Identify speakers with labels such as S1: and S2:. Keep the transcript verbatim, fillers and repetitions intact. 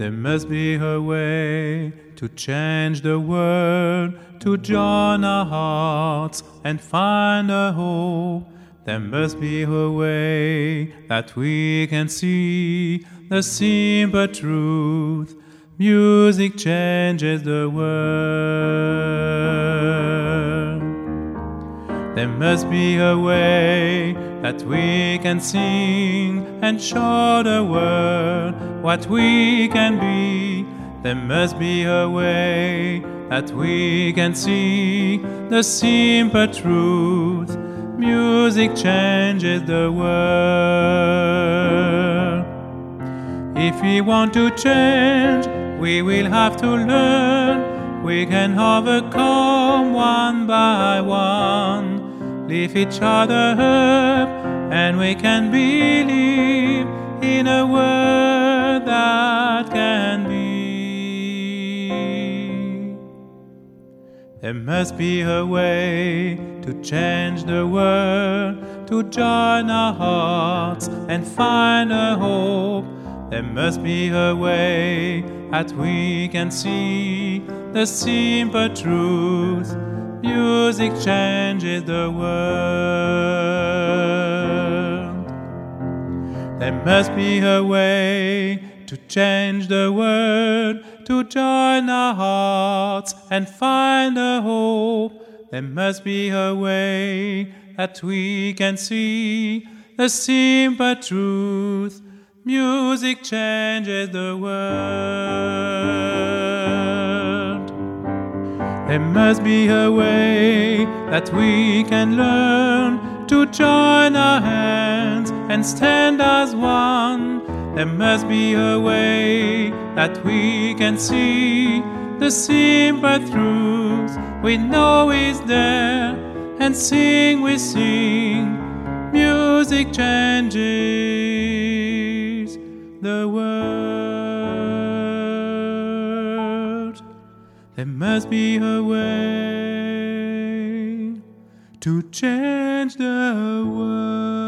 S1: There must be a way to change the world, to join our hearts and find a hope. There must be a way that we can see the simple truth. Music changes the world. There must be a way that we can sing and show the world what we can be. There must be a way that we can see the simple truth. Music changes the world. If we want to change, we will have to learn. We can overcome one by one. Lift each other up, and we can believe in a world that can be. There must be a way to change the world, to join our hearts and find a hope. There must be a way that we can see the simple truth. Music changes the world. There must be a way to change the world, to join our hearts and find a hope. There must be a way that we can see the simple truth. Music changes the world. There must be a way that we can learn to join our hands and stand as one. There must be a way that we can see the simple truth we know is there, and sing we sing. Music changes the world. There must be a way to change the world.